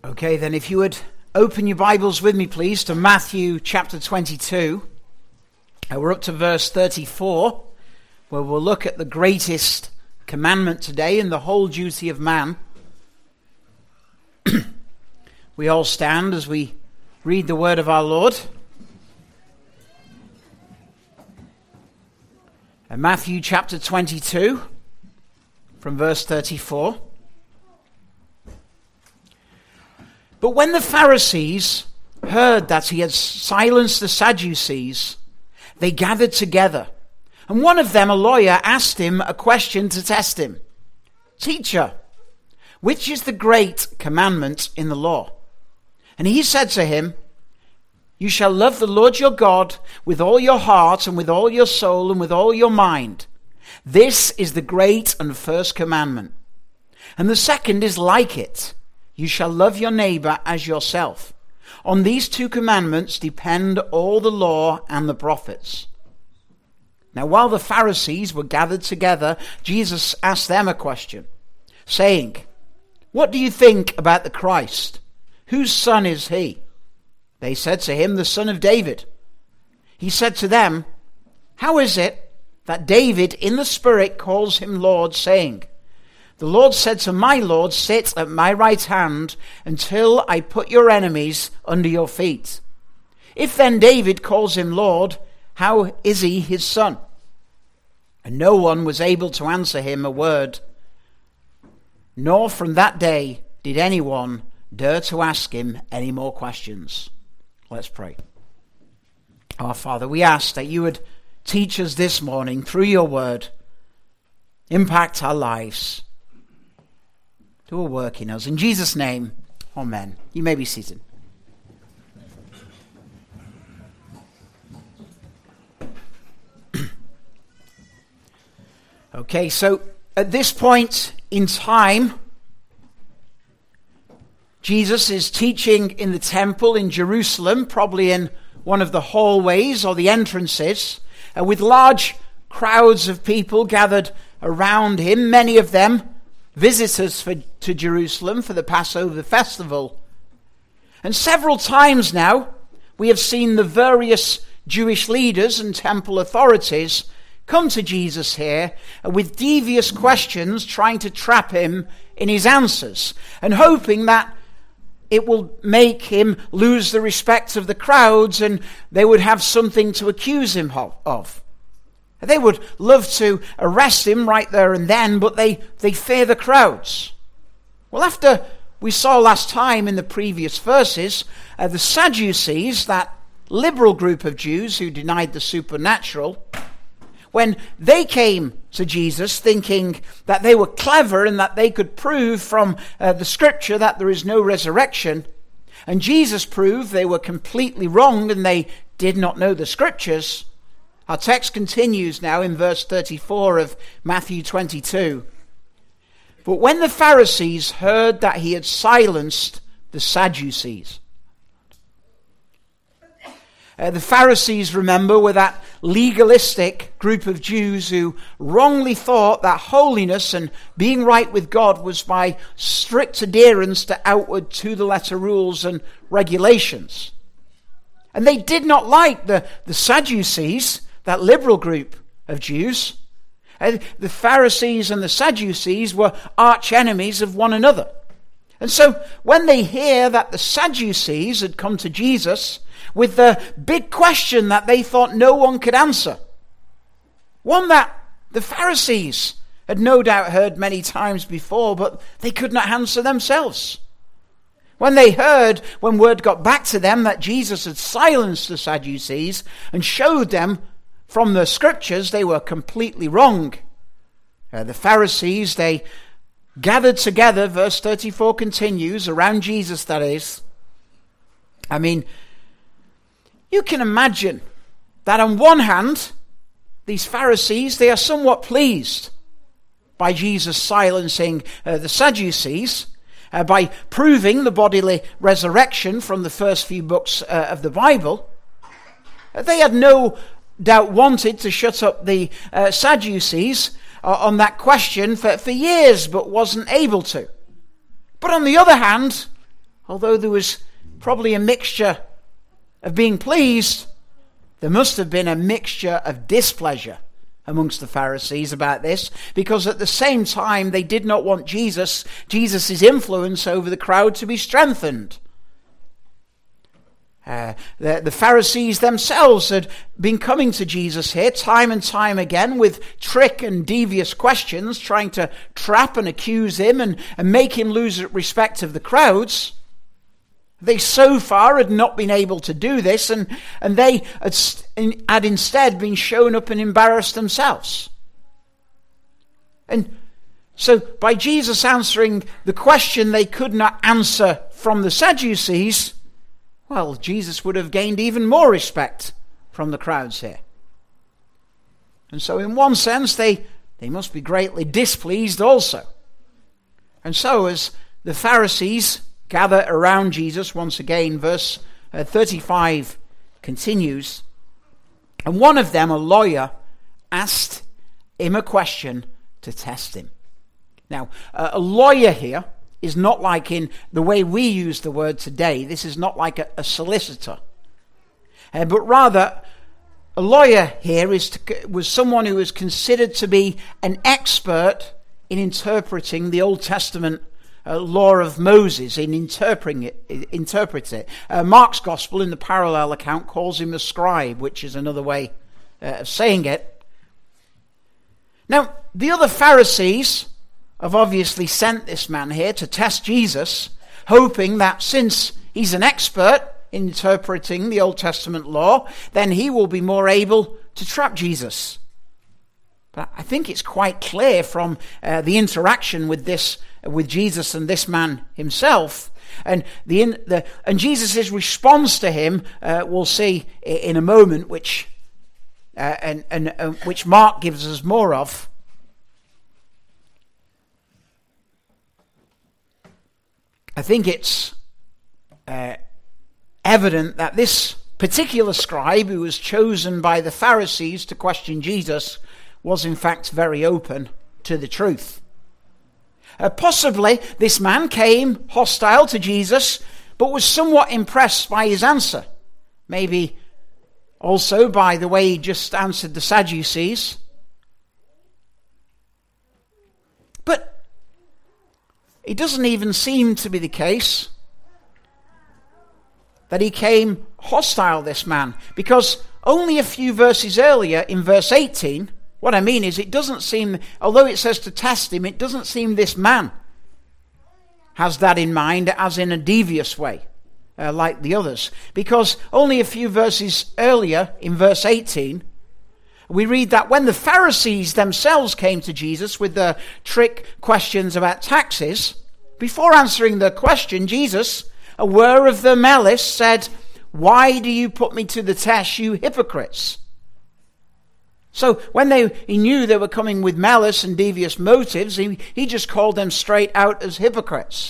Okay, then if you would open your Bibles with me, please, to Matthew chapter 22. We're up to verse 34, where we'll look at the greatest commandment today in the whole duty of man. We all stand as we read the word of our Lord. Matthew chapter 22, from verse 34. But when the Pharisees heard that he had silenced the Sadducees, they gathered together, and one of them, a lawyer, asked him a question to test him. "Teacher, which is the great commandment in the law?" And he said to him, "You shall love the Lord your God with all your heart and with all your soul and with all your mind. This is the great and first commandment. And the second is like it. You shall love your neighbor as yourself. On these two commandments depend all the law and the prophets." Now, while the Pharisees were gathered together, Jesus asked them a question, saying, "What do you think about the Christ? Whose son is he?" They said to him, "The son of David." He said to them, "How is it that David in the Spirit calls him Lord, saying, 'The Lord said to my Lord, sit at my right hand until I put your enemies under your feet'? If then David calls him Lord, how is he his son?" And no one was able to answer him a word, nor from that day did anyone dare to ask him any more questions. Let's pray. Our Father, we ask that you would teach us this morning through your word, impact our lives, do a work in us. In Jesus' name, amen. You may be seated. Okay, so at this point in time, Jesus is teaching in the temple in Jerusalem, probably in one of the hallways or the entrances, with large crowds of people gathered around him, many of them visitors to Jerusalem for the Passover festival. And several times now, we have seen the various Jewish leaders and temple authorities come to Jesus here with devious questions, trying to trap him in his answers, and hoping that it will make him lose the respect of the crowds and they would have something to accuse him of. They would love to arrest him right there and then, but they fear the crowds. Well, after we saw last time in the previous verses, the Sadducees, that liberal group of Jews who denied the supernatural, when they came to Jesus thinking that they were clever and that they could prove from the scripture that there is no resurrection, and Jesus proved they were completely wrong and they did not know the scriptures, our text continues now in verse 34 of Matthew 22. But when the Pharisees heard that he had silenced the Sadducees. The Pharisees, remember, were that legalistic group of Jews who wrongly thought that holiness and being right with God was by strict adherence to outward to-the-letter rules and regulations. And they did not like the Sadducees, that liberal group of Jews. The Pharisees and the Sadducees were arch enemies of one another. And so when they hear that the Sadducees had come to Jesus with the big question that they thought no one could answer, one that the Pharisees had no doubt heard many times before, but they could not answer themselves. When they heard, when word got back to them that Jesus had silenced the Sadducees and showed them from the scriptures they were completely wrong, the Pharisees, they gathered together, verse 34 continues, around Jesus, that is. I mean, you can imagine that on one hand, these Pharisees, they are somewhat pleased by Jesus silencing the Sadducees, by proving the bodily resurrection from the first few books of the Bible. They had no doubt wanted to shut up the Sadducees on that question for years, but wasn't able to. But on the other hand, although there was probably a mixture of being pleased, there must have been a mixture of displeasure amongst the Pharisees about this, because at the same time they did not want Jesus' influence over the crowd to be strengthened. The Pharisees themselves had been coming to Jesus here time and time again with trick and devious questions, trying to trap and accuse him and make him lose respect of the crowds. They so far had not been able to do this, and they had instead been shown up and embarrassed themselves. And so by Jesus answering the question they could not answer from the Sadducees, well, Jesus would have gained even more respect from the crowds here. And so in one sense, they must be greatly displeased also. And so as the Pharisees gather around Jesus once again, verse 35 continues, and one of them, a lawyer, asked him a question to test him. Now, a lawyer here is not like in the way we use the word today. This is not like a solicitor. But rather, a lawyer here was someone who was considered to be an expert in interpreting the Old Testament law of Moses, in interpreting it. Mark's Gospel, in the parallel account, calls him a scribe, which is another way of saying it. Now, the other Pharisees have obviously sent this man here to test Jesus, hoping that since he's an expert in interpreting the Old Testament law, then he will be more able to trap Jesus. But I think it's quite clear from the interaction with Jesus and this man himself, and Jesus' response to him, we'll see in a moment, which Mark gives us more of. I think it's evident that this particular scribe who was chosen by the Pharisees to question Jesus was in fact very open to the truth. Possibly this man came hostile to Jesus, but was somewhat impressed by his answer. Maybe also by the way he just answered the Sadducees. But it doesn't even seem to be the case that he came hostile, this man, because only a few verses earlier, in verse 18, what I mean is it doesn't seem, although it says to test him, it doesn't seem this man has that in mind as in a devious way, like the others. Because only a few verses earlier, in verse 18, we read that when the Pharisees themselves came to Jesus with their trick questions about taxes, before answering their question, Jesus, aware of their malice, said, "Why do you put me to the test, you hypocrites?" So when he knew they were coming with malice and devious motives, he just called them straight out as hypocrites.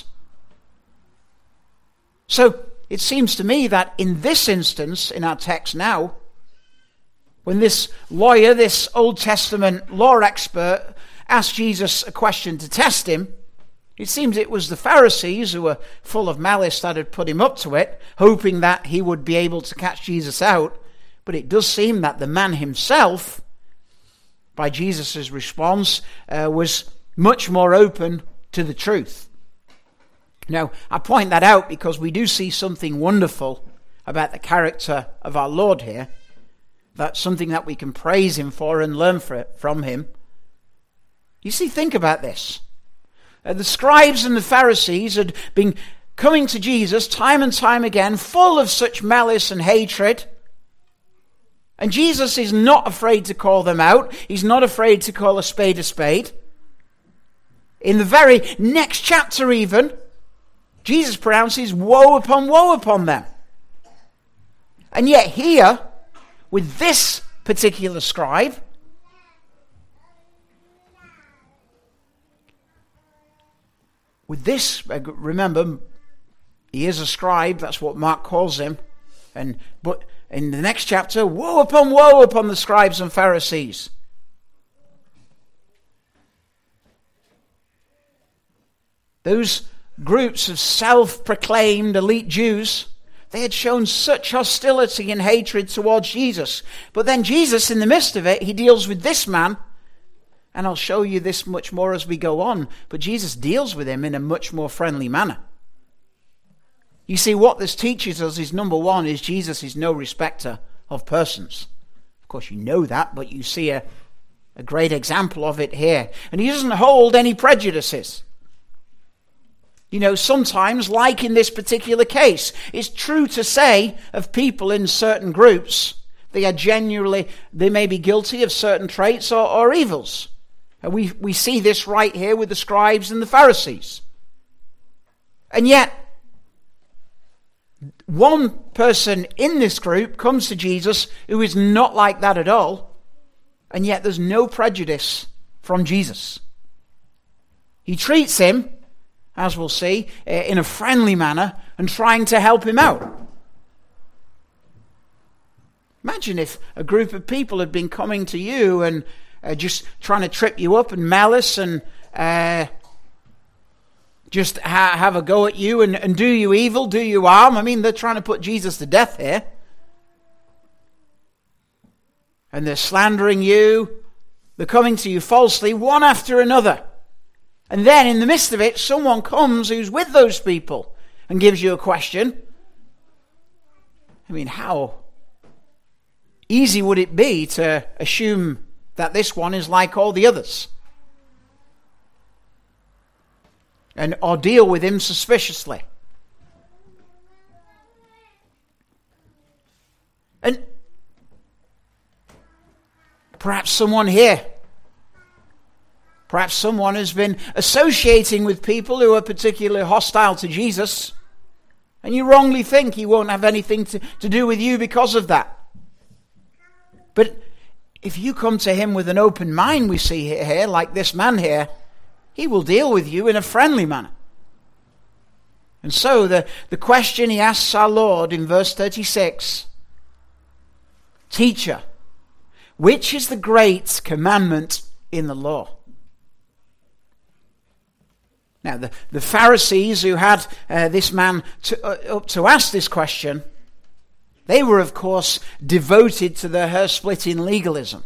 So it seems to me that in this instance, in our text now, when this lawyer, this Old Testament law expert, asked Jesus a question to test him, it seems it was the Pharisees who were full of malice that had put him up to it, hoping that he would be able to catch Jesus out. But it does seem that the man himself, by Jesus' response, was much more open to the truth. Now, I point that out because we do see something wonderful about the character of our Lord here. That's something that we can praise him for and learn from him. You see, think about this. The scribes and the Pharisees had been coming to Jesus time and time again, full of such malice and hatred. And Jesus is not afraid to call them out. He's not afraid to call a spade a spade. In the very next chapter even, Jesus pronounces woe upon them. And yet here, with this particular scribe, remember, he is a scribe, that's what Mark calls him. But in the next chapter, woe upon the scribes and Pharisees. Those groups of self-proclaimed elite Jews, they had shown such hostility and hatred towards Jesus. But then Jesus, in the midst of it, he deals with this man, and I'll show you this much more as we go on, but Jesus deals with him in a much more friendly manner. You see, what this teaches us is, number one, is Jesus is no respecter of persons. Of course, you know that, but you see a great example of it here. And he doesn't hold any prejudices. You know, sometimes, like in this particular case, it's true to say of people in certain groups, they may be guilty of certain traits or evils. And we see this right here with the scribes and the Pharisees. And yet, one person in this group comes to Jesus who is not like that at all, and yet there's no prejudice from Jesus. He treats him, as we'll see, in a friendly manner and trying to help him out. Imagine if a group of people had been coming to you and just trying to trip you up and malice and just have a go at you and do you evil, do you harm. I mean, they're trying to put Jesus to death here. And they're slandering you. They're coming to you falsely, one after another. And then in the midst of it, someone comes who's with those people and gives you a question. I mean, how easy would it be to assume that this one is like all the others? Or deal with him suspiciously. And perhaps someone here, perhaps someone has been associating with people who are particularly hostile to Jesus, and you wrongly think he won't have anything to do with you because of that. But if you come to him with an open mind, we see here, like this man here, he will deal with you in a friendly manner. And so the question he asks our Lord in verse 36, Teacher, which is the great commandment in the law? Now, the Pharisees who had this man up to ask this question, they were, of course, devoted to their hair-splitting legalism.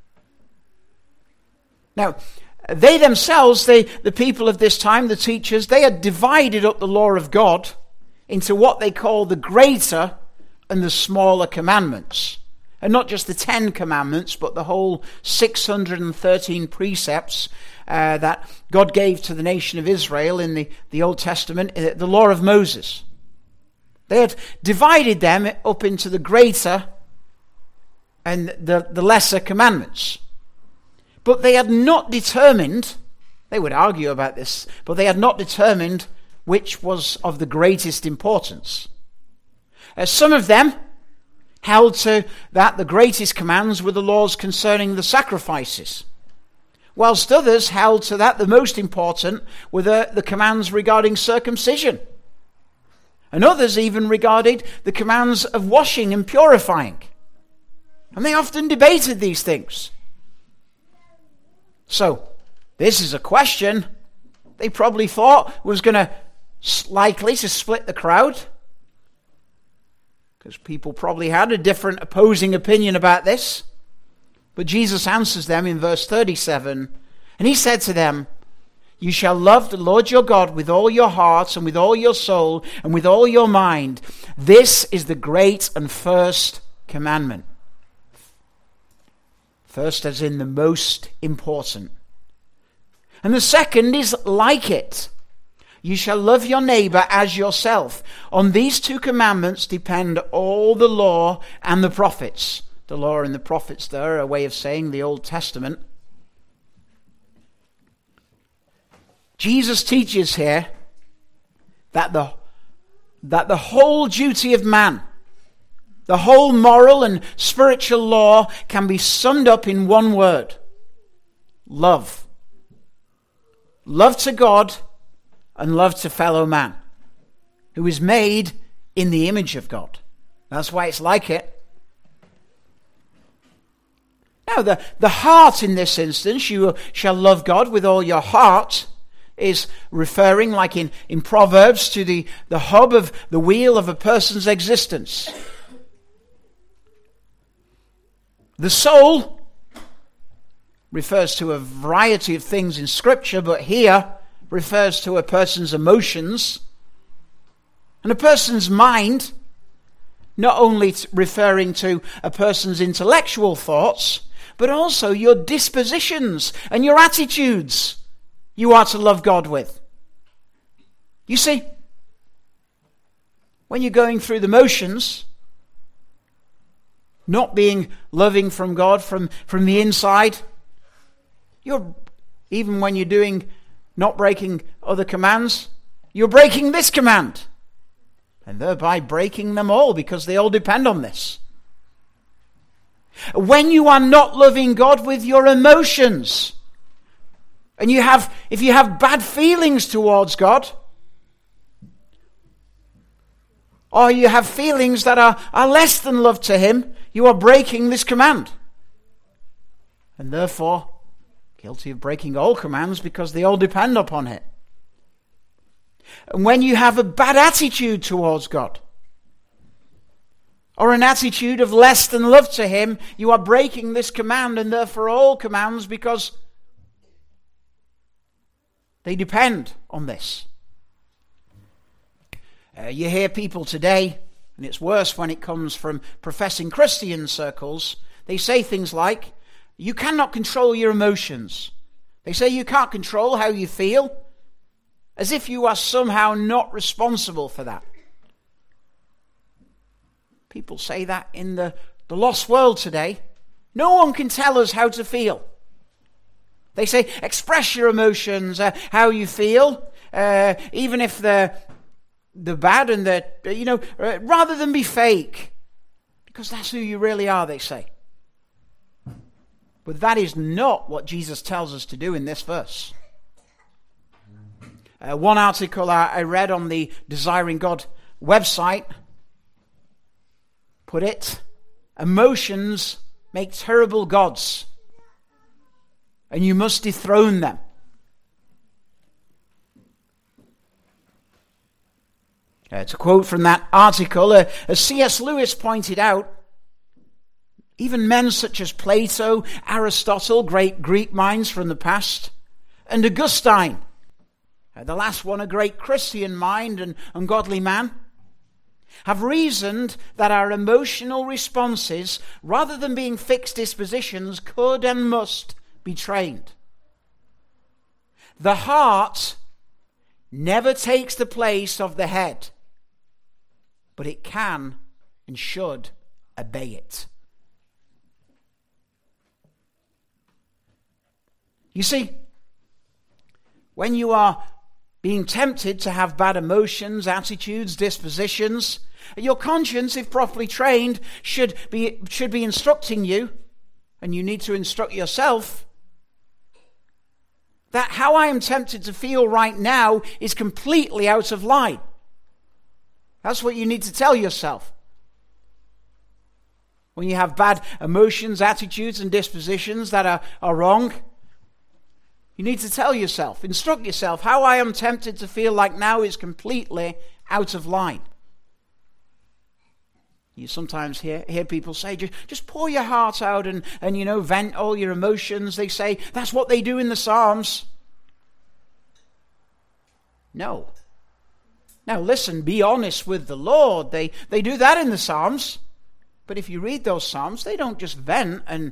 Now, they themselves, the people of this time, the teachers, they had divided up the law of God into what they call the greater and the smaller commandments. And not just the 10 commandments, but the whole 613 precepts that God gave to the nation of Israel in the Old Testament, the law of Moses. They had divided them up into the greater and the lesser commandments. But they had not determined, they would argue about this, but they had not determined which was of the greatest importance. Some of them held to that the greatest commands were the laws concerning the sacrifices, whilst others held to that the most important were the commands regarding circumcision. And others even regarded the commands of washing and purifying. And they often debated these things. So, this is a question they probably thought was going to likely to split the crowd, because people probably had a different opposing opinion about this. But Jesus answers them in verse 37, and he said to them, You shall love the Lord your God with all your heart and with all your soul and with all your mind. This is the great and first commandment. First as in the most important. And the second is like it. You shall love your neighbor as yourself. On these two commandments depend all the law and the prophets. The law and the prophets there are a way of saying the Old Testament. Jesus teaches here that the whole duty of man, the whole moral and spiritual law can be summed up in one word: love. Love to God and love to fellow man, who is made in the image of God. That's why it's like it. Now, the heart in this instance, you shall love God with all your heart. is referring, like in Proverbs, to the hub of the wheel of a person's existence. The soul refers to a variety of things in Scripture, but here refers to a person's emotions. And a person's mind, not only referring to a person's intellectual thoughts, but also your dispositions and your attitudes you are to love God with. You see, when you're going through the motions, not being loving from God from the inside, even when you're doing, not breaking other commands, you're breaking this command, and thereby breaking them all, because they all depend on this. When you are not loving God with your emotions, and if you have bad feelings towards God, or you have feelings that are less than love to Him, you are breaking this command. And therefore, guilty of breaking all commands, because they all depend upon it. And when you have a bad attitude towards God, or an attitude of less than love to Him, you are breaking this command, and therefore all commands, because they depend on this. You hear people today, and it's worse when it comes from professing Christian circles, they say things like, you cannot control your emotions. They say you can't control how you feel, as if you are somehow not responsible for that. People say that in the lost world today. No one can tell us how to feel. They say, express your emotions, how you feel, even if they're bad and they're, rather than be fake. Because that's who you really are, they say. But that is not what Jesus tells us to do in this verse. One article I read on the Desiring God website put it, emotions make terrible gods, and you must dethrone them. To quote from that article, as C.S. Lewis pointed out, even men such as Plato, Aristotle, great Greek minds from the past, and Augustine, the last one a great Christian mind and ungodly man, have reasoned that our emotional responses, rather than being fixed dispositions, could and must be trained. The heart never takes the place of the head, but it can and should obey it. You see, when you are being tempted to have bad emotions, attitudes, dispositions, your conscience, if properly trained, should be instructing you, and you need to instruct yourself, that how I am tempted to feel right now is completely out of line. That's what you need to tell yourself. When you have bad emotions, attitudes, and dispositions that are wrong, you need to tell yourself, instruct yourself, how I am tempted to feel like now is completely out of line. You sometimes hear people say, just pour your heart out and vent all your emotions. They say that's what they do in the Psalms. No. Now listen, be honest with the Lord. They do that in the Psalms. But if you read those Psalms, they don't just vent, and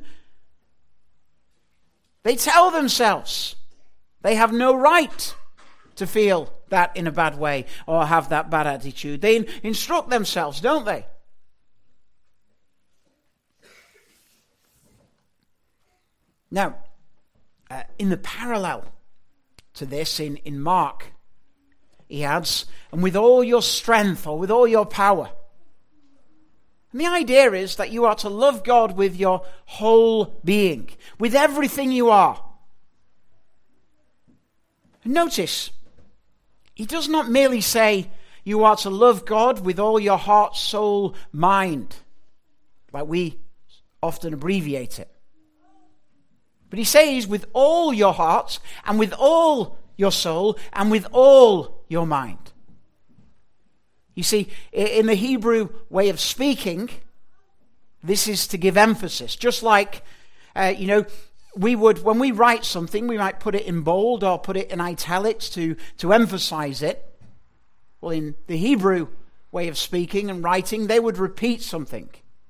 they tell themselves they have no right to feel that in a bad way or have that bad attitude. They instruct themselves, don't they? Now, in the parallel to this, in Mark, he adds, and with all your strength or with all your power. And the idea is that you are to love God with your whole being, with everything you are. And notice, he does not merely say you are to love God with all your heart, soul, mind, like we often abbreviate it. But he says with all your heart and with all your soul, and with all your mind. You see, in the Hebrew way of speaking, this is to give emphasis. Just like, we would, when we write something, we might put it in bold or put it in italics to emphasize it. Well, in the Hebrew way of speaking and writing, they would repeat something.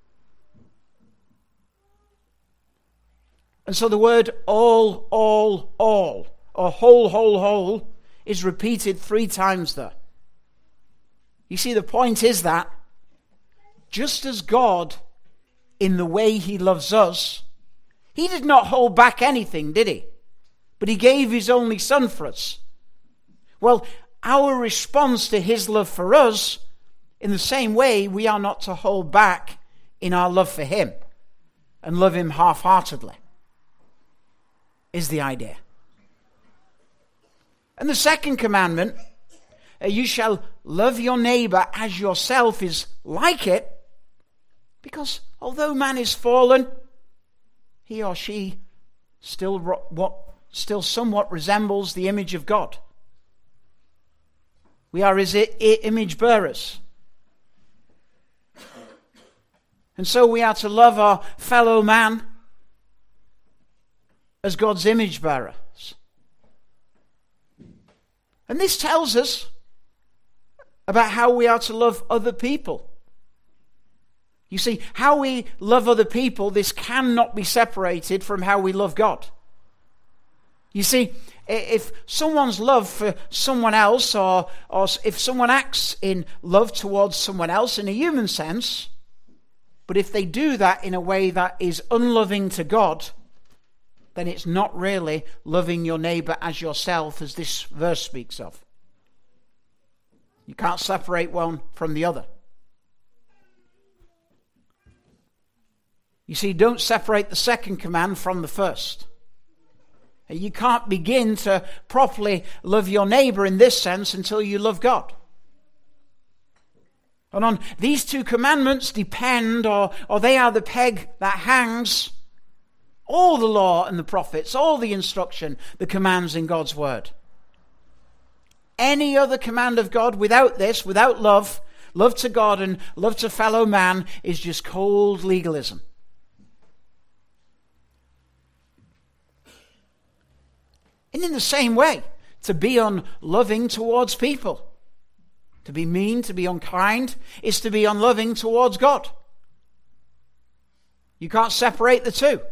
And so the word all, or whole, is repeated 3 times there. You see, the point is that just as God, in the way he loves us, he did not hold back anything, did he? But he gave his only Son for us. Well, our response to his love for us, in the same way, we are not to hold back in our love for him and love him half-heartedly, is the idea. And the second commandment, you shall love your neighbor as yourself, is like it, because although man is fallen, he or she still somewhat resembles the image of God. We are his image bearers. And so we are to love our fellow man as God's image bearers. And this tells us about how we are to love other people. You see, how we love other people, this cannot be separated from how we love God. You see, if someone's love for someone else, or if someone acts in love towards someone else in a human sense, but if they do that in a way that is unloving to God, then it's not really loving your neighbor as yourself, as this verse speaks of. You can't separate one from the other. You see, don't separate the second command from the first. You can't begin to properly love your neighbor in this sense until you love God. And on these 2 commandments depend, or they are the peg that hangs all the law and the prophets, all the instruction, the commands in God's word. Any other command of God without this, without love to God and love to fellow man, is just cold legalism. And in the same way, to be unloving towards people, to be mean, to be unkind, is to be unloving towards God. You can't separate the 2.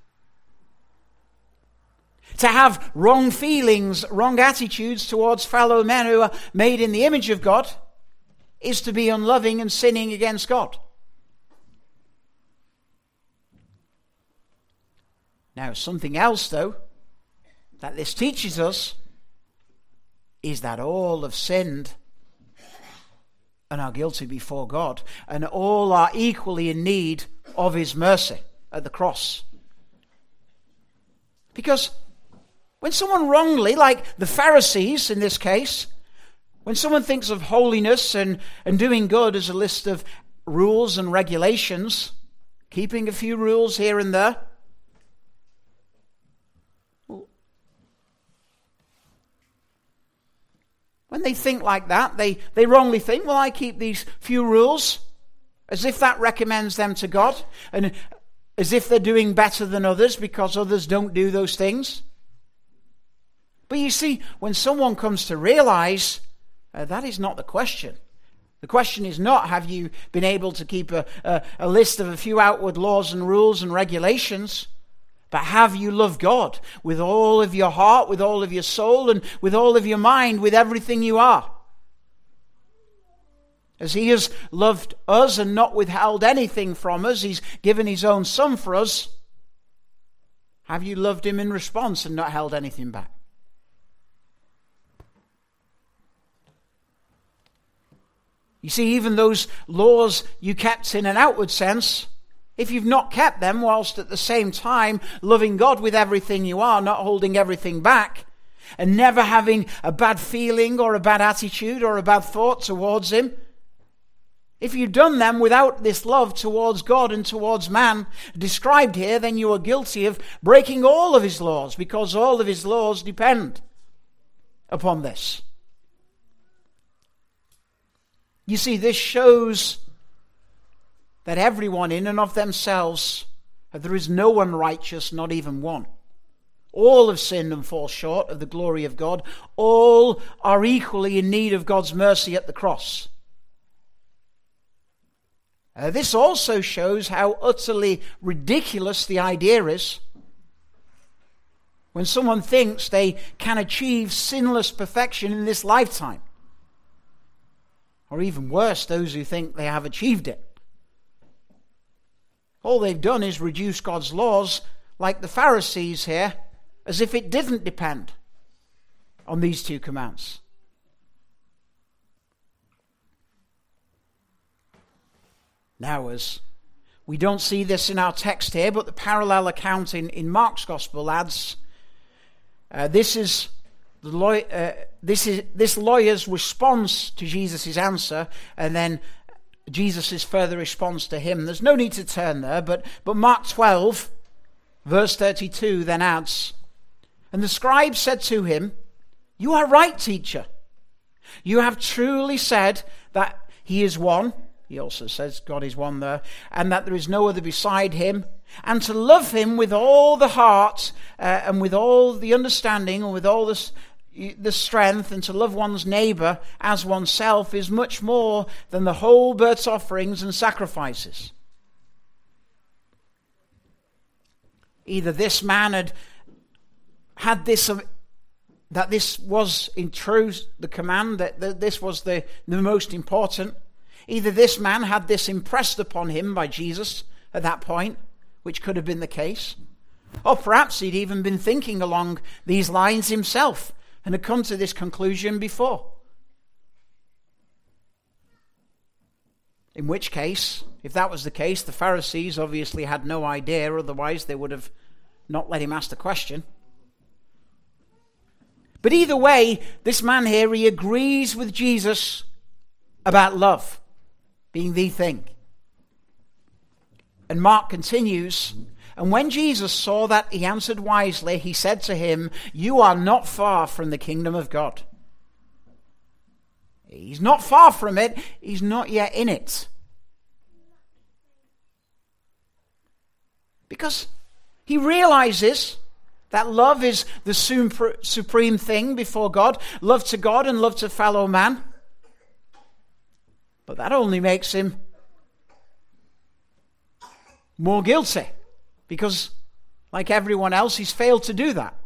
To have wrong feelings, wrong attitudes towards fellow men who are made in the image of God is to be unloving and sinning against God. Now, something else, though, that this teaches us is that all have sinned and are guilty before God, and all are equally in need of his mercy at the cross. Because when someone wrongly, like the Pharisees in this case, when someone thinks of holiness and doing good as a list of rules and regulations, keeping a few rules here and there, when they think like that, they wrongly think, well, I keep these few rules, as if that recommends them to God, and as if they're doing better than others because others don't do those things. But you see, when someone comes to realize that is not the question. The question is not, have you been able to keep a list of a few outward laws and rules and regulations? But have you loved God with all of your heart, with all of your soul, and with all of your mind, with everything you are? As he has loved us and not withheld anything from us, he's given his own Son for us. Have you loved him in response and not held anything back? You see, even those laws you kept in an outward sense, if you've not kept them whilst at the same time loving God with everything you are, not holding everything back, and never having a bad feeling or a bad attitude or a bad thought towards him, if you've done them without this love towards God and towards man described here, then you are guilty of breaking all of his laws, because all of his laws depend upon this. You see, this shows that everyone in and of themselves, there is no one righteous, not even one. All have sinned and fall short of the glory of God. All are equally in need of God's mercy at the cross. This also shows how utterly ridiculous the idea is when someone thinks they can achieve sinless perfection in this lifetime. Or even worse, those who think they have achieved it. All they've done is reduce God's laws, like the Pharisees here, as if it didn't depend on these two commands. Now, as we don't see this in our text here, but the parallel account in Mark's Gospel adds, this lawyer's response to Jesus' answer, and then Jesus' further response to him. There's no need to turn there, but Mark 12, verse 32 then adds, "And the scribe said to him, 'You are right, teacher. You have truly said that he is one.'" He also says God is one there, "and that there is no other beside him. And to love him with all the heart and with all the understanding and with all the strength, and to love one's neighbor as oneself is much more than the whole burnt offerings and sacrifices." Either this man had this, that this was in truth the command, that this was the most important. Either this man had this impressed upon him by Jesus at that point, which could have been the case, or perhaps he'd even been thinking along these lines himself and had come to this conclusion before. In which case, if that was the case, the Pharisees obviously had no idea, otherwise they would have not let him ask the question. But either way, this man here, he agrees with Jesus about love being the thing. And Mark continues, "And when Jesus saw that he answered wisely, he said to him, 'You are not far from the kingdom of God.'" He's not far from it, he's not yet in it. Because he realizes that love is the supreme thing before God, love to God and love to fellow man. But that only makes him more guilty, because like everyone else, he's failed to do that.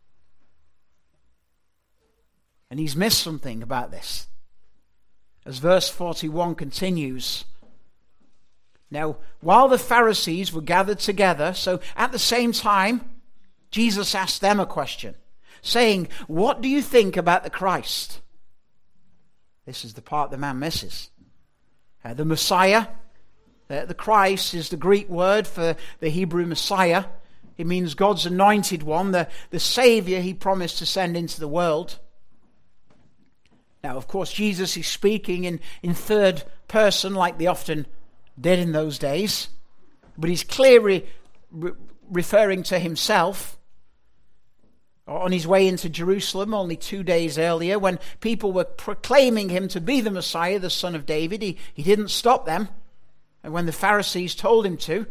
And he's missed something about this. As verse 41 continues, "Now, while the Pharisees were gathered together," so at the same time, Jesus asked them a question, saying, "What do you think about the Christ?" This is the part the man misses. The Messiah, the Christ, is the Greek word for the Hebrew Messiah. It means God's anointed one, the Savior he promised to send into the world. Now, of course, Jesus is speaking in third person like they often did in those days, but he's clearly referring to himself. On his way into Jerusalem only 2 days earlier, when people were proclaiming him to be the Messiah, the son of David, he didn't stop them. And when the Pharisees told him to,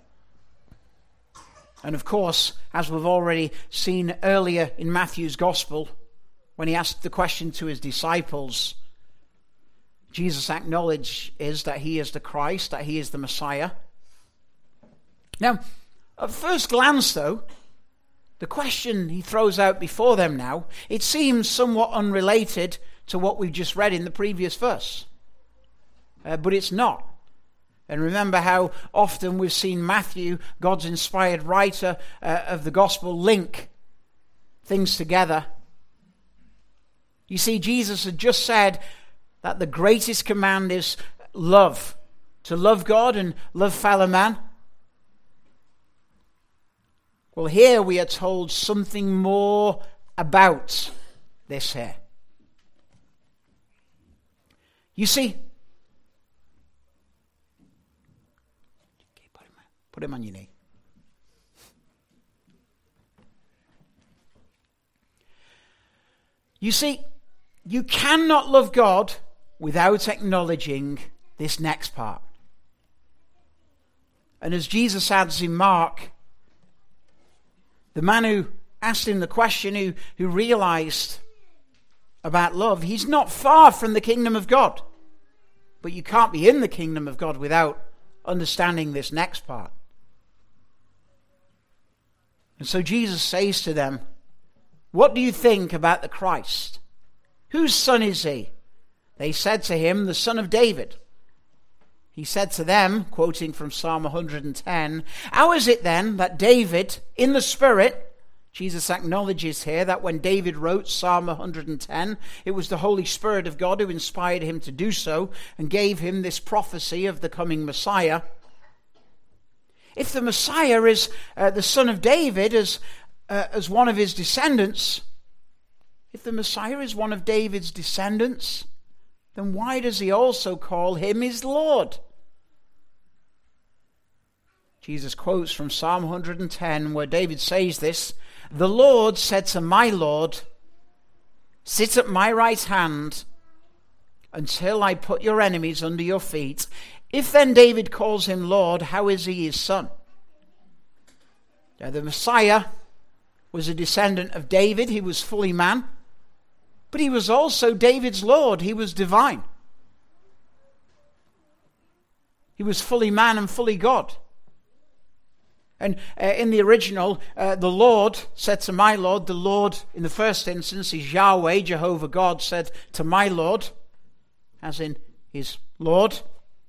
and of course, as we've already seen earlier in Matthew's Gospel, when he asked the question to his disciples, Jesus acknowledges that he is the Christ, that he is the Messiah. Now, at first glance though, the question he throws out before them now, it seems somewhat unrelated to what we've just read in the previous verse. But it's not. And remember how often we've seen Matthew, God's inspired writer of the gospel, link things together. You see, Jesus had just said that the greatest command is love. To love God and love fellow man. Well, here we are told something more about this here. You see, put him on your knee. You see, you cannot love God without acknowledging this next part. And as Jesus adds in Mark, the man who asked him the question, who realized about love, he's not far from the kingdom of God. But you can't be in the kingdom of God without understanding this next part. And so Jesus says to them, what do you think about the Christ? Whose son is he? They said to him, the son of David. He said to them, quoting from Psalm 110, how is it then that David, in the Spirit, Jesus acknowledges here that when David wrote Psalm 110, it was the Holy Spirit of God who inspired him to do so and gave him this prophecy of the coming Messiah. If the Messiah is the son of David as one of his descendants, if the Messiah is one of David's descendants, then why does he also call him his Lord? Jesus quotes from Psalm 110 where David says this, the Lord said to my Lord, sit at my right hand until I put your enemies under your feet. If then David calls him Lord, how is he his son? Now the Messiah was a descendant of David. He was fully man, but he was also David's Lord. He was divine. He was fully man and fully God. And in the original, the Lord said to my Lord, the Lord in the first instance is Yahweh, Jehovah God, said to my Lord, as in his Lord.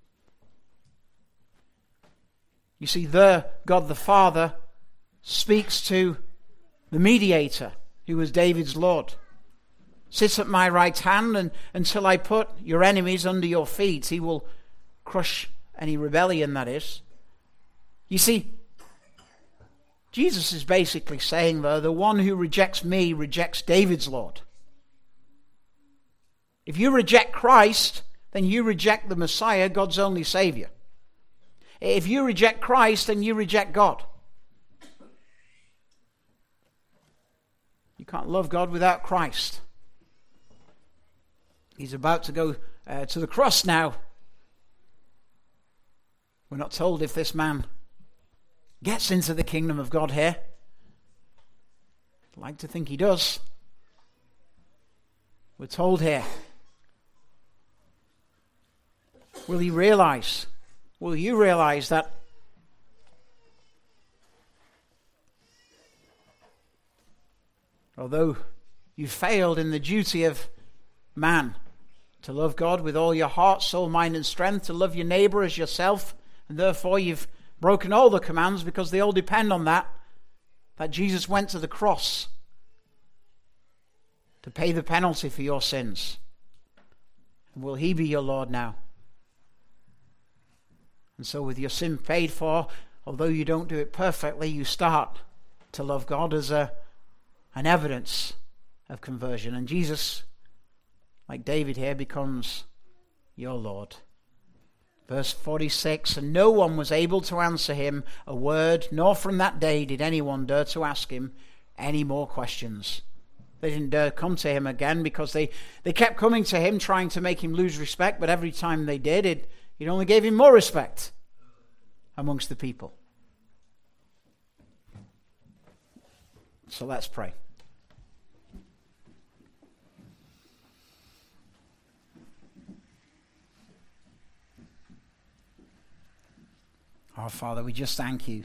You see, the God the Father speaks to the mediator, who was David's Lord. Sit at my right hand and until I put your enemies under your feet. He will crush any rebellion, that is. You see, Jesus is basically saying, though, the one who rejects me rejects David's Lord. If you reject Christ, then you reject the Messiah, God's only Savior. If you reject Christ, then you reject God. You can't love God without Christ. He's about to go to the cross now. We're not told if this man gets into the kingdom of God here. I'd like to think he does. We're told here. Will he realize? Will you realize that although you failed in the duty of man to love God with all your heart, soul, mind, and strength, to love your neighbor as yourself, and therefore you've broken all the commands because they all depend on that Jesus went to the cross to pay the penalty for your sins. And will he be your Lord now? And so with your sin paid for, although you don't do it perfectly, you start to love God as an evidence of conversion. And Jesus, like David here, becomes your Lord. Verse 46, and no one was able to answer him a word, nor from that day did anyone dare to ask him any more questions. They didn't dare come to him again because they kept coming to him trying to make him lose respect, but every time they did, it only gave him more respect amongst the people. So let's pray. Our Father, we just thank you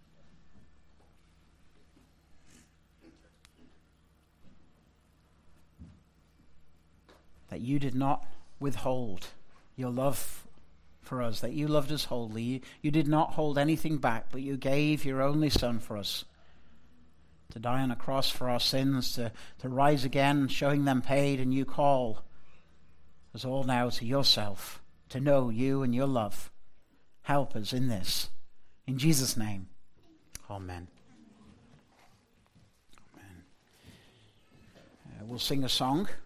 that you did not withhold your love for us, that you loved us wholly. You did not hold anything back, but you gave your only Son for us to die on a cross for our sins, to rise again, showing them paid, and you call us all now to yourself, to know you and your love. Help us in this. In Jesus' name, amen. Amen. We'll sing a song.